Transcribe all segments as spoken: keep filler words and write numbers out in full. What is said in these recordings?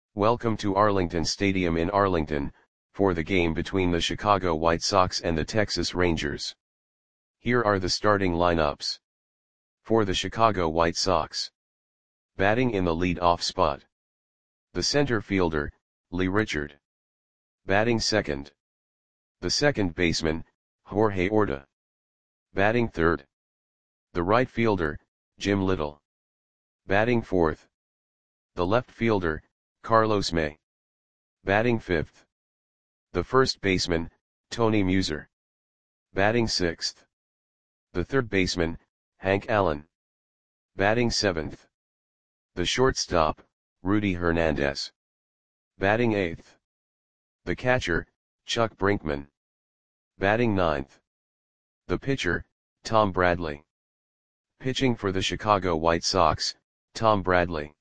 Welcome to Arlington Stadium in Arlington, for the game between the Chicago White Sox and the Texas Rangers. Here are the starting lineups. For the Chicago White Sox. Batting in the lead-off spot. The center fielder, Lee Richard. Batting second. The second baseman, Jorge Orta. Batting third. The right fielder, Jim Little. Batting fourth. The left fielder, Carlos May. Batting fifth. The first baseman, Tony Muser. Batting sixth. The third baseman, Hank Allen. Batting seventh. The shortstop, Rudy Hernandez. Batting eighth. The catcher, Chuck Brinkman. Batting ninth. The pitcher, Tom Bradley. Pitching for the Chicago White Sox, Tom Bradley.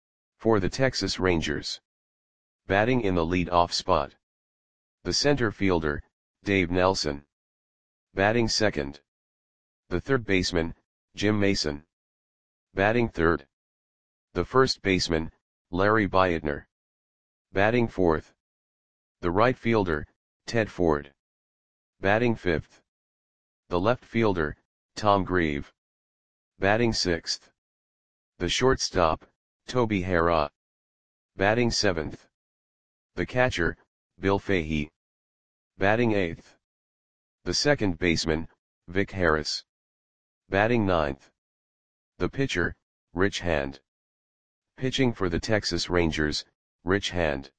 For the Texas Rangers. Batting in the lead-off spot. The center fielder, Dave Nelson. Batting second. The third baseman, Jim Mason. Batting third. The first baseman, Larry Beitner. Batting fourth. The right fielder, Ted Ford. Batting fifth. The left fielder, Tom Grieve. Batting sixth. The shortstop, Toby Harrah. Batting seventh. The catcher, Bill Fahey. Batting eighth. The second baseman, Vic Harris. Batting ninth. The pitcher, Rich Hand. Pitching for the Texas Rangers, Rich Hand.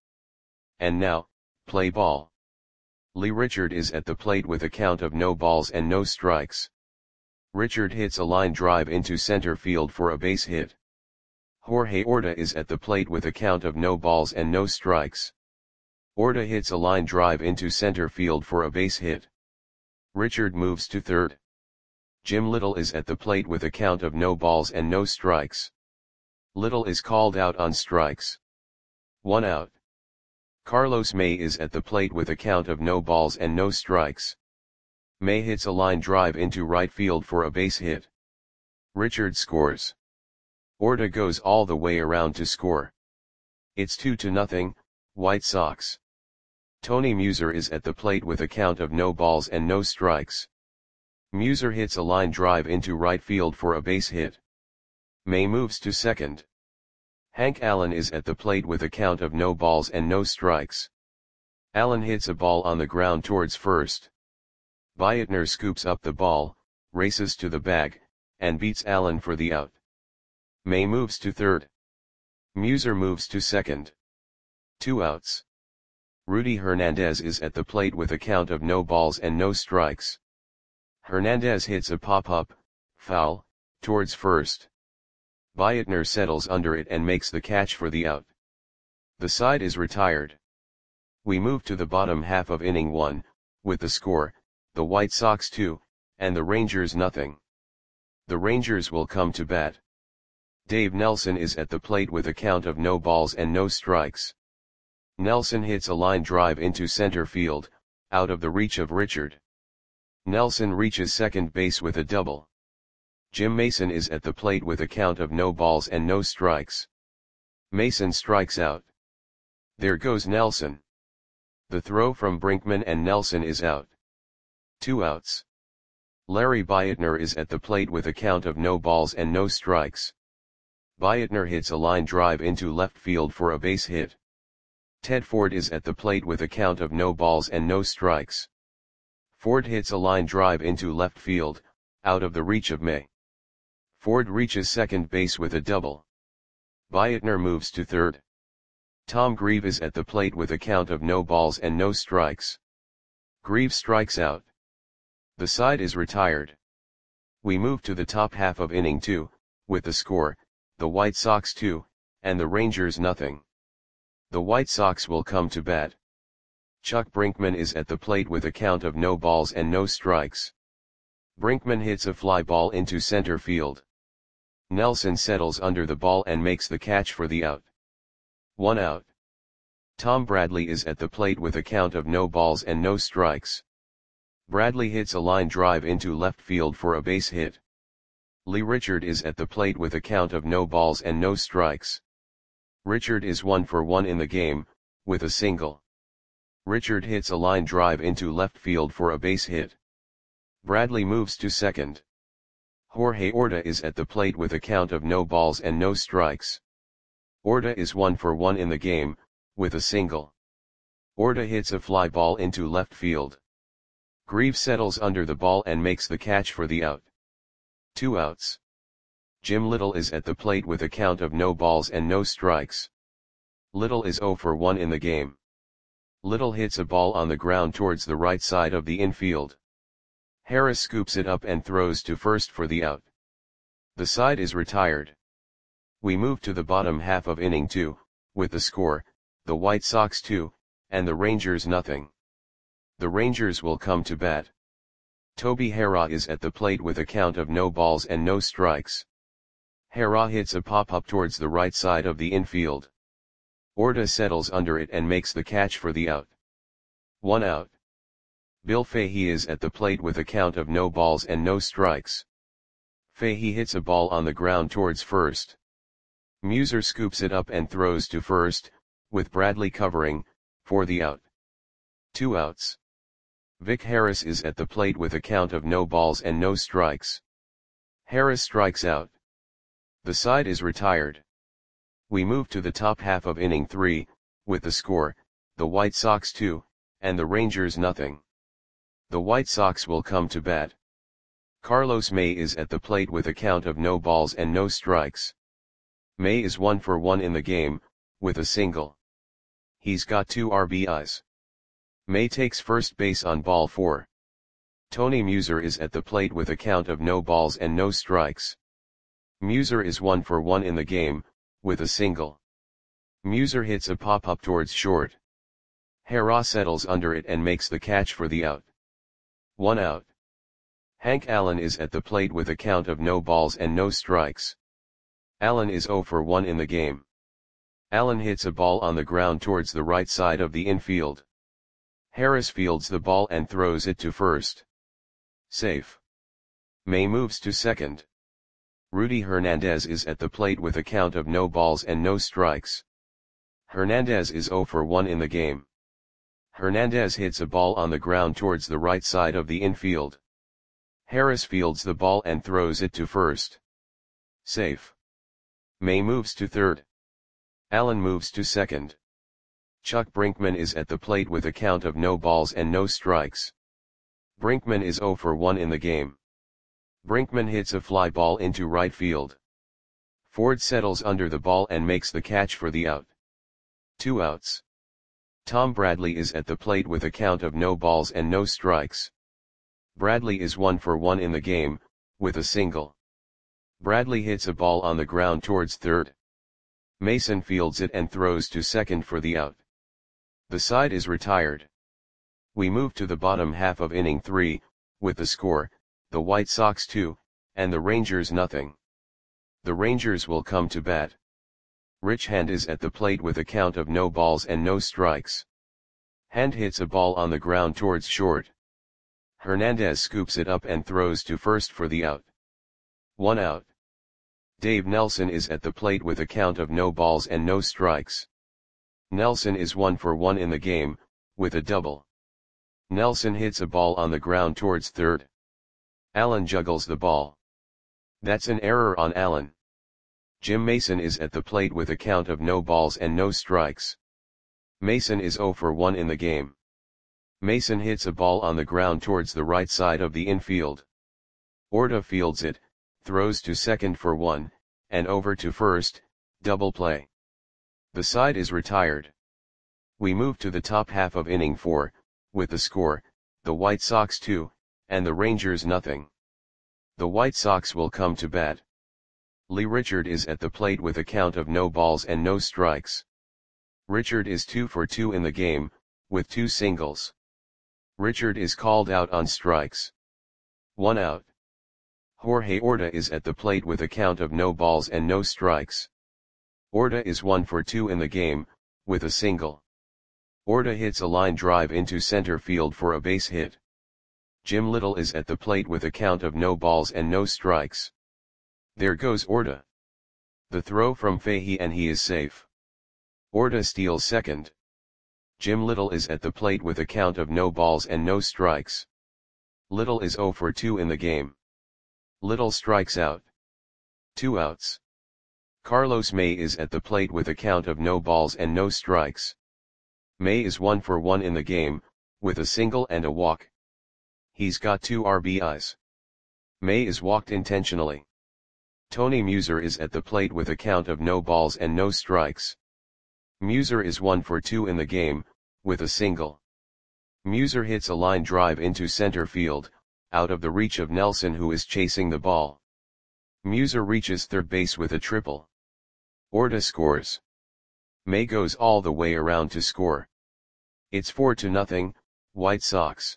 And now, play ball. Lee Richard is at the plate with a count of no balls and no strikes. Richard hits a line drive into center field for a base hit. Jorge Orta is at the plate with a count of no balls and no strikes. Orta hits a line drive into center field for a base hit. Richard moves to third. Jim Little is at the plate with a count of no balls and no strikes. Little is called out on strikes. One out. Carlos May is at the plate with a count of no balls and no strikes. May hits a line drive into right field for a base hit. Richard scores. Orta goes all the way around to score. It's two to nothing, White Sox. Tony Muser is at the plate with a count of no balls and no strikes. Muser hits a line drive into right field for a base hit. May moves to second. Hank Allen is at the plate with a count of no balls and no strikes. Allen hits a ball on the ground towards first. Beitner scoops up the ball, races to the bag, and beats Allen for the out. May moves to third. Muser moves to second. Two outs. Rudy Hernandez is at the plate with a count of no balls and no strikes. Hernandez hits a pop-up, foul, towards first. Beitner settles under it and makes the catch for the out. The side is retired. We move to the bottom half of inning one, with the score, the White Sox two, and the Rangers nothing. The Rangers will come to bat. Dave Nelson is at the plate with a count of no balls and no strikes. Nelson hits a line drive into center field, out of the reach of Richard. Nelson reaches second base with a double. Jim Mason is at the plate with a count of no balls and no strikes. Mason strikes out. There goes Nelson. The throw from Brinkman and Nelson is out. Two outs. Larry Beitner is at the plate with a count of no balls and no strikes. Beitner hits a line drive into left field for a base hit. Ted Ford is at the plate with a count of no balls and no strikes. Ford hits a line drive into left field, out of the reach of May. Ford reaches second base with a double. Beitner moves to third. Tom Grieve is at the plate with a count of no balls and no strikes. Grieve strikes out. The side is retired. We move to the top half of inning two, with the score, the White Sox two, and the Rangers nothing. The White Sox will come to bat. Chuck Brinkman is at the plate with a count of no balls and no strikes. Brinkman hits a fly ball into center field. Nelson settles under the ball and makes the catch for the out. One out. Tom Bradley is at the plate with a count of no balls and no strikes. Bradley hits a line drive into left field for a base hit. Lee Richard is at the plate with a count of no balls and no strikes. Richard is one for one in the game, with a single. Richard hits a line drive into left field for a base hit. Bradley moves to second. Jorge Orta is at the plate with a count of no balls and no strikes. Orta is one for one in the game, with a single. Orta hits a fly ball into left field. Greaves settles under the ball and makes the catch for the out. Two outs. Jim Little is at the plate with a count of no balls and no strikes. Little is zero for one in the game. Little hits a ball on the ground towards the right side of the infield. Harris scoops it up and throws to first for the out. The side is retired. We move to the bottom half of inning two, with the score, the White Sox two, and the Rangers nothing. The Rangers will come to bat. Toby Harrah is at the plate with a count of no balls and no strikes. Harrah hits a pop-up towards the right side of the infield. Orta settles under it and makes the catch for the out. One out. Bill Fahey is at the plate with a count of no balls and no strikes. Fahey hits a ball on the ground towards first. Muser scoops it up and throws to first, with Bradley covering, for the out. Two outs. Vic Harris is at the plate with a count of no balls and no strikes. Harris strikes out. The side is retired. We move to the top half of inning three, with the score, the White Sox two, and the Rangers nothing. The White Sox will come to bat. Carlos May is at the plate with a count of no balls and no strikes. May is one for one in the game, with a single. He's got two R B Is. May takes first base on ball four. Tony Muser is at the plate with a count of no balls and no strikes. Muser is one for one in the game, with a single. Muser hits a pop-up towards short. Harrah settles under it and makes the catch for the out. One out. Hank Allen is at the plate with a count of no balls and no strikes. Allen is zero for one in the game. Allen hits a ball on the ground towards the right side of the infield. Harris fields the ball and throws it to first. Safe. May moves to second. Rudy Hernandez is at the plate with a count of no balls and no strikes. Hernandez is zero for one in the game. Hernandez hits a ball on the ground towards the right side of the infield. Harris fields the ball and throws it to first. Safe. May moves to third. Allen moves to second. Chuck Brinkman is at the plate with a count of no balls and no strikes. Brinkman is zero for one in the game. Brinkman hits a fly ball into right field. Ford settles under the ball and makes the catch for the out. Two outs. Tom Bradley is at the plate with a count of no balls and no strikes. Bradley is one for one in the game, with a single. Bradley hits a ball on the ground towards third. Mason fields it and throws to second for the out. The side is retired. We move to the bottom half of inning three, with the score, the White Sox two, and the Rangers nothing. The Rangers will come to bat. Rich Hand is at the plate with a count of no balls and no strikes. Hand hits a ball on the ground towards short. Hernandez scoops it up and throws to first for the out. One out. Dave Nelson is at the plate with a count of no balls and no strikes. Nelson is one for one in the game, with a double. Nelson hits a ball on the ground towards third. Allen juggles the ball. That's an error on Allen. Jim Mason is at the plate with a count of no balls and no strikes. Mason is zero for one in the game. Mason hits a ball on the ground towards the right side of the infield. Orta fields it, throws to second for one, and over to first, double play. The side is retired. We move to the top half of inning four, with the score, the White Sox two, and the Rangers nothing. The White Sox will come to bat. Lee Richard is at the plate with a count of no balls and no strikes. Richard is two for two in the game, with two singles. Richard is called out on strikes. One out. Jorge Orta is at the plate with a count of no balls and no strikes. Orta is one for two in the game, with a single. Orta hits a line drive into center field for a base hit. Jim Little is at the plate with a count of no balls and no strikes. There goes Orta. The throw from Fahey and he is safe. Orta steals second. Jim Little is at the plate with a count of no balls and no strikes. Little is zero for two in the game. Little strikes out. Two outs. Carlos May is at the plate with a count of no balls and no strikes. May is one for one in the game, with a single and a walk. He's got two R B Is. May is walked intentionally. Tony Muser is at the plate with a count of no balls and no strikes. Muser is one for two in the game, with a single. Muser hits a line drive into center field, out of the reach of Nelson, who is chasing the ball. Muser reaches third base with a triple. Orta scores. May goes all the way around to score. It's four to nothing, White Sox.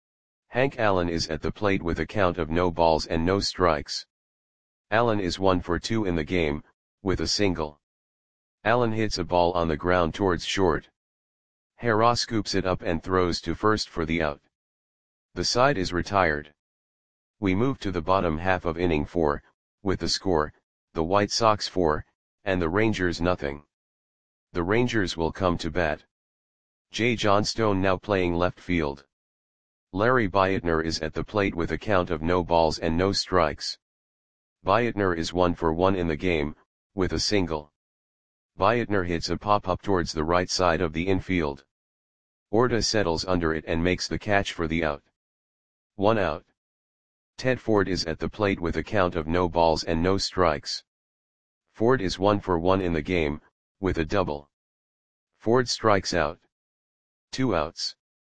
Hank Allen is at the plate with a count of no balls and no strikes. Allen is one for two in the game, with a single. Allen hits a ball on the ground towards short. Hera scoops it up and throws to first for the out. The side is retired. We move to the bottom half of inning four, with the score, the White Sox four, and the Rangers nothing. The Rangers will come to bat. Jay Johnstone now playing left field. Larry Beitner is at the plate with a count of no balls and no strikes. Beitner is one for one in the game, with a single. Beitner hits a pop-up towards the right side of the infield. Orta settles under it and makes the catch for the out. One out. Ted Ford is at the plate with a count of no balls and no strikes. Ford is one for one in the game, with a double. Ford strikes out. Two outs.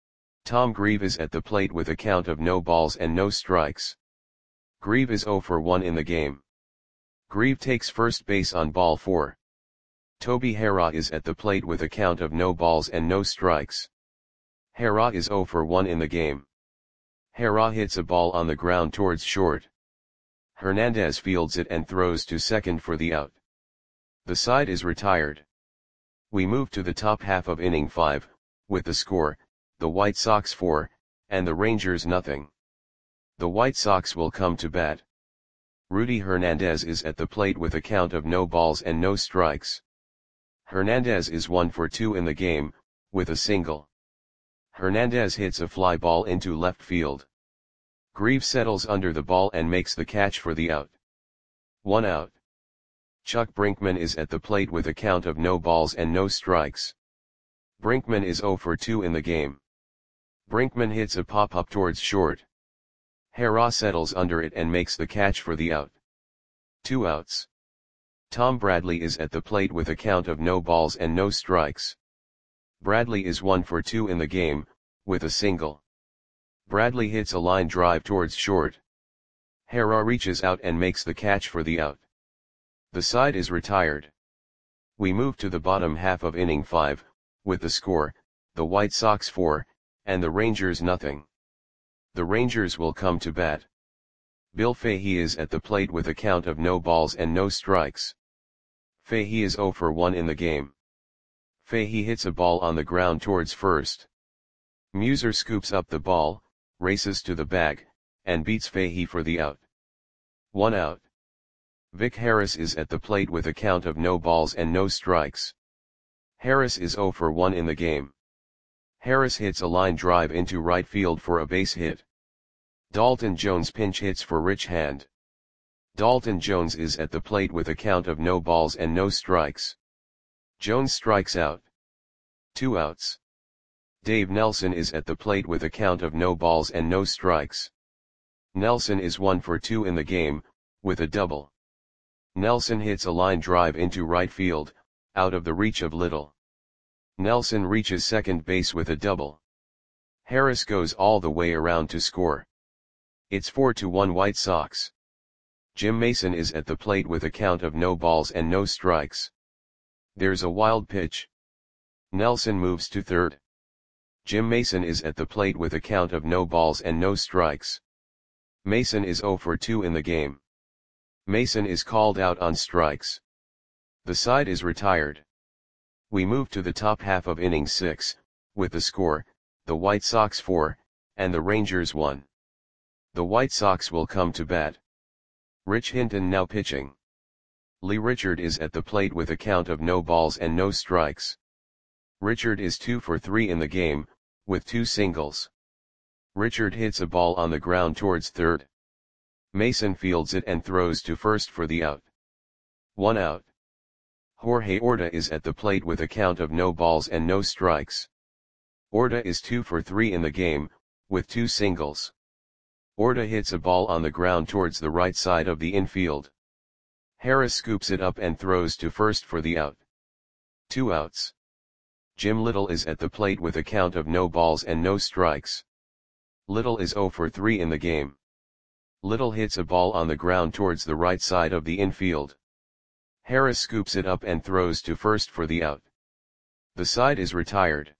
Tom Grieve is at the plate with a count of no balls and no strikes. Grieve is zero for one in the game. Grieve takes first base on ball four. Toby Hera is at the plate with a count of no balls and no strikes. Hera is zero for one in the game. Hera hits a ball on the ground towards short. Hernandez fields it and throws to second for the out. The side is retired. We move to the top half of inning five, with the score, the White Sox four, and the Rangers nothing. The White Sox will come to bat. Rudy Hernandez is at the plate with a count of no balls and no strikes. Hernandez is one for two in the game, with a single. Hernandez hits a fly ball into left field. Grieve settles under the ball and makes the catch for the out. One out. Chuck Brinkman is at the plate with a count of no balls and no strikes. Brinkman is zero for two in the game. Brinkman hits a pop-up towards short. Hera settles under it and makes the catch for the out. Two outs. Tom Bradley is at the plate with a count of no balls and no strikes. Bradley is one for two in the game, with a single. Bradley hits a line drive towards short. Hera reaches out and makes the catch for the out. The side is retired. We move to the bottom half of inning five, with the score, the White Sox four, and the Rangers nothing. The Rangers will come to bat. Bill Fahey is at the plate with a count of no balls and no strikes. Fahey is zero for one in the game. Fahey hits a ball on the ground towards first. Muser scoops up the ball, races to the bag, and beats Fahey for the out. One out. Vic Harris is at the plate with a count of no balls and no strikes. Harris is zero for one in the game. Harris hits a line drive into right field for a base hit. Dalton Jones pinch hits for Rich Hand. Dalton Jones is at the plate with a count of no balls and no strikes. Jones strikes out. Two outs. Dave Nelson is at the plate with a count of no balls and no strikes. Nelson is one for two in the game, with a double. Nelson hits a line drive into right field, out of the reach of Little. Nelson reaches second base with a double. Harris goes all the way around to score. It's four to one White Sox. Jim Mason is at the plate with a count of no balls and no strikes. There's a wild pitch. Nelson moves to third. Jim Mason is at the plate with a count of no balls and no strikes. Mason is zero for two in the game. Mason is called out on strikes. The side is retired. We move to the top half of inning six, with the score, the White Sox four, and the Rangers one. The White Sox will come to bat. Rich Hinton now pitching. Lee Richard is at the plate with a count of no balls and no strikes. Richard is two for three in the game, with two singles. Richard hits a ball on the ground towards third. Mason fields it and throws to first for the out. One out. Jorge Orta is at the plate with a count of no balls and no strikes. Orta is two for three in the game, with two singles. Orta hits a ball on the ground towards the right side of the infield. Harris scoops it up and throws to first for the out. Two outs. Jim Little is at the plate with a count of no balls and no strikes. Little is zero for three in the game. Little hits a ball on the ground towards the right side of the infield. Harris scoops it up and throws to first for the out. The side is retired.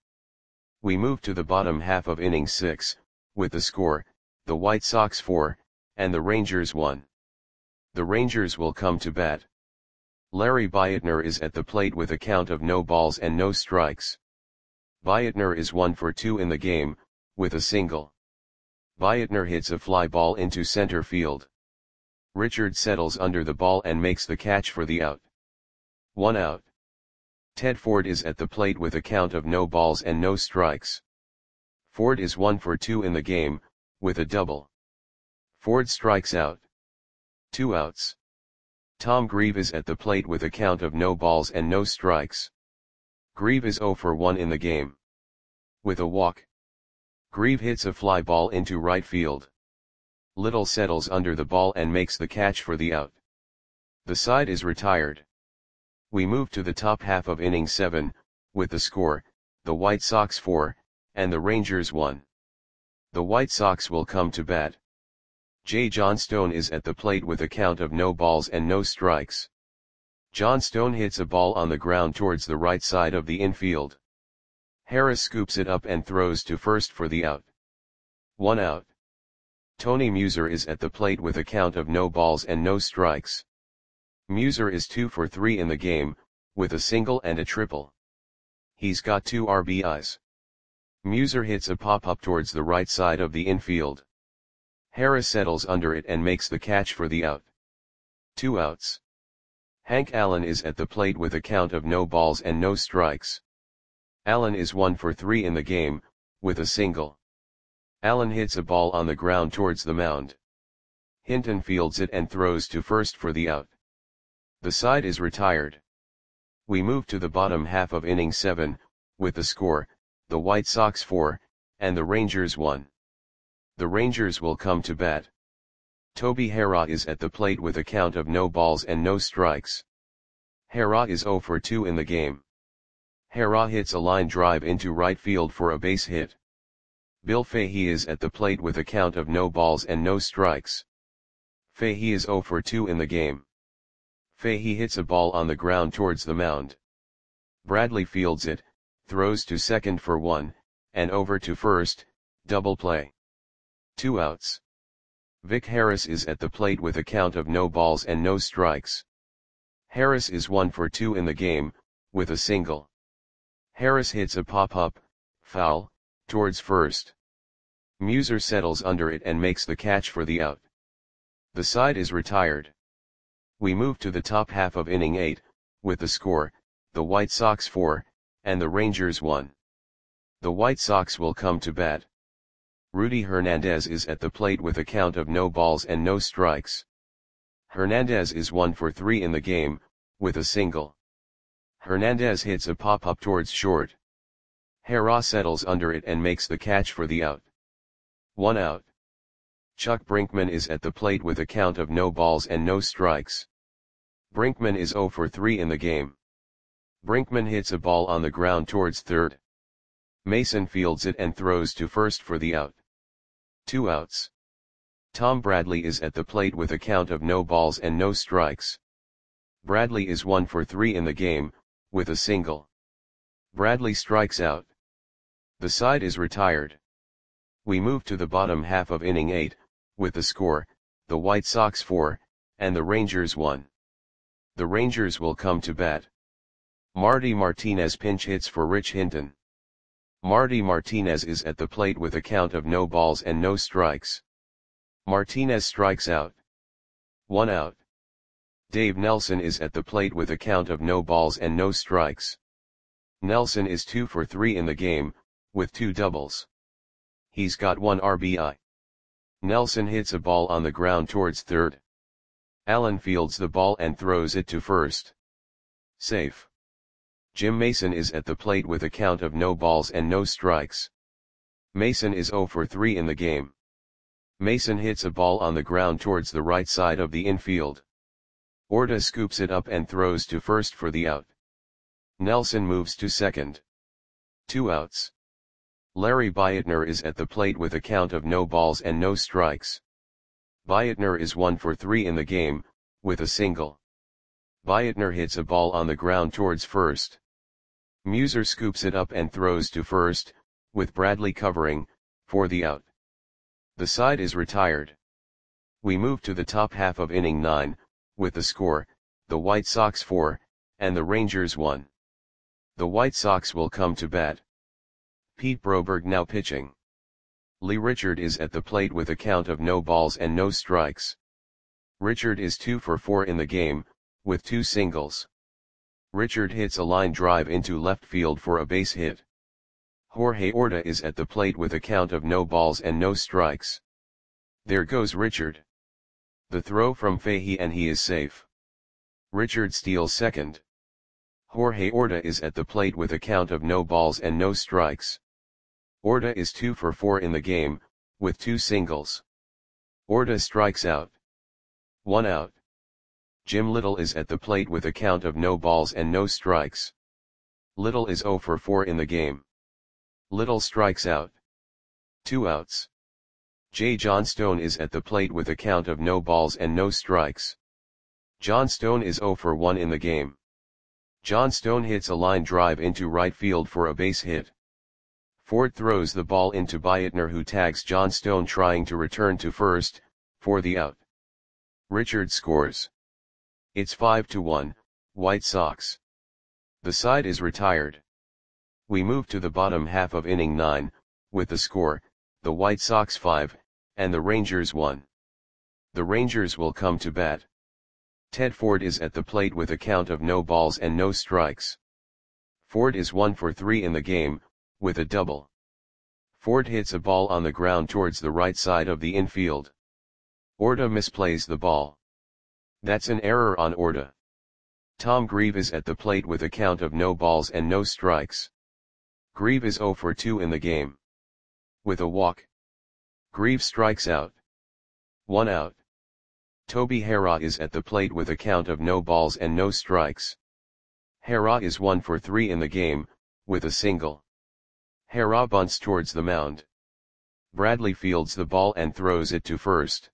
We move to the bottom half of inning six, with the score, the White Sox four, and the Rangers one. The Rangers will come to bat. Larry Beitner is at the plate with a count of no balls and no strikes. Beitner is one for two in the game, with a single. Beitner hits a fly ball into center field. Richard settles under the ball and makes the catch for the out. One out. Ted Ford is at the plate with a count of no balls and no strikes. Ford is one for two in the game, with a double. Ford strikes out. Two outs. Tom Grieve is at the plate with a count of no balls and no strikes. Grieve is zero for one in the game. With a walk. Grieve hits a fly ball into right field. Little settles under the ball and makes the catch for the out. The side is retired. We move to the top half of inning seven, with the score, the White Sox four, and the Rangers one. The White Sox will come to bat. Jay Johnstone is at the plate with a count of no balls and no strikes. Johnstone hits a ball on the ground towards the right side of the infield. Harris scoops it up and throws to first for the out. One out. Tony Muser is at the plate with a count of no balls and no strikes. Muser is two for three in the game, with a single and a triple. He's got two R B Is. Muser hits a pop-up towards the right side of the infield. Harris settles under it and makes the catch for the out. Two outs. Hank Allen is at the plate with a count of no balls and no strikes. Allen is one for three in the game, with a single. Allen hits a ball on the ground towards the mound. Hinton fields it and throws to first for the out. The side is retired. We move to the bottom half of inning seven, with the score, the White Sox four, and the Rangers one. The Rangers will come to bat. Toby Harrah is at the plate with a count of no balls and no strikes. Harrah is zero for two in the game. Harrah hits a line drive into right field for a base hit. Bill Fahey is at the plate with a count of no balls and no strikes. Fahey is zero for two in the game. Fahey hits a ball on the ground towards the mound. Bradley fields it, throws to second for one, and over to first, double play. Two outs. Vic Harris is at the plate with a count of no balls and no strikes. Harris is one for two in the game, with a single. Harris hits a pop-up, foul, towards first. Muser settles under it and makes the catch for the out. The side is retired. We move to the top half of inning eight, with the score, the White Sox four, and the Rangers one. The White Sox will come to bat. Rudy Hernandez is at the plate with a count of no balls and no strikes. Hernandez is one for three in the game, with a single. Hernandez hits a pop-up towards short. Harrah settles under it and makes the catch for the out. One out. Chuck Brinkman is at the plate with a count of no balls and no strikes. Brinkman is zero for three in the game. Brinkman hits a ball on the ground towards third. Mason fields it and throws to first for the out. Two outs. Tom Bradley is at the plate with a count of no balls and no strikes. Bradley is one for three in the game, with a single. Bradley strikes out. The side is retired. We move to the bottom half of inning eight, with the score, the White Sox four, and the Rangers one. The Rangers will come to bat. Marty Martinez pinch hits for Rich Hinton. Marty Martinez is at the plate with a count of no balls and no strikes. Martinez strikes out. One out. Dave Nelson is at the plate with a count of no balls and no strikes. Nelson is two for three in the game, with two doubles. He's got one R B I. Nelson hits a ball on the ground towards third. Allen fields the ball and throws it to first. Safe. Jim Mason is at the plate with a count of no balls and no strikes. Mason is zero for three in the game. Mason hits a ball on the ground towards the right side of the infield. Orta scoops it up and throws to first for the out. Nelson moves to second. Two outs. Larry Beitner is at the plate with a count of no balls and no strikes. Beitner is one for three in the game, with a single. Beitner hits a ball on the ground towards first. Muser scoops it up and throws to first, with Bradley covering, for the out. The side is retired. We move to the top half of inning nine, with the score, the White Sox four, and the Rangers one. The White Sox will come to bat. Pete Broberg now pitching. Lee Richard is at the plate with a count of no balls and no strikes. Richard is two for four in the game, with two singles. Richard hits a line drive into left field for a base hit. Jorge Orta is at the plate with a count of no balls and no strikes. There goes Richard. The throw from Fahey and he is safe. Richard steals second. Jorge Orta is at the plate with a count of no balls and no strikes. Orta is two for four in the game, with two singles. Orta strikes out. One out. Jim Little is at the plate with a count of no balls and no strikes. Little is zero for four in the game. Little strikes out. Two outs. Jay Johnstone is at the plate with a count of no balls and no strikes. Johnstone is zero for one in the game. Johnstone hits a line drive into right field for a base hit. Ford throws the ball into Beitner, who tags Johnstone trying to return to first, for the out. Richard scores. It's five to one, White Sox. The side is retired. We move to the bottom half of inning nine, with the score, the White Sox five, and the Rangers one. The Rangers will come to bat. Ted Ford is at the plate with a count of no balls and no strikes. Ford is one for three in the game, with a double. Ford hits a ball on the ground towards the right side of the infield. Orta misplays the ball. That's an error on Orta. Tom Grieve is at the plate with a count of no balls and no strikes. Grieve is zero for two in the game. With a walk. Grieve strikes out. One out. Toby Harrah is at the plate with a count of no balls and no strikes. Harrah is one for three in the game, with a single. Harrah bunts towards the mound. Bradley fields the ball and throws it to first.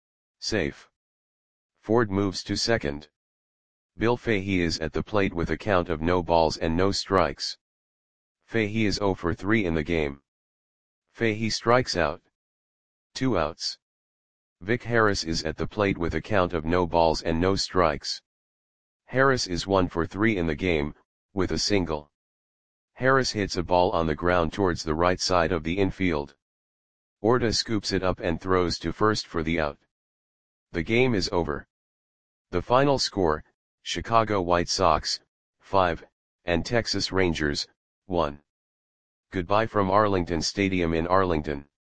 Safe. Ford moves to second. Bill Fahey is at the plate with a count of no balls and no strikes. Fahey is zero for three in the game. Fahey strikes out. Two outs. Vic Harris is at the plate with a count of no balls and no strikes. Harris is one for three in the game, with a single. Harris hits a ball on the ground towards the right side of the infield. Orta scoops it up and throws to first for the out. The game is over. The final score, Chicago White Sox, five, and Texas Rangers, one. Goodbye from Arlington Stadium in Arlington.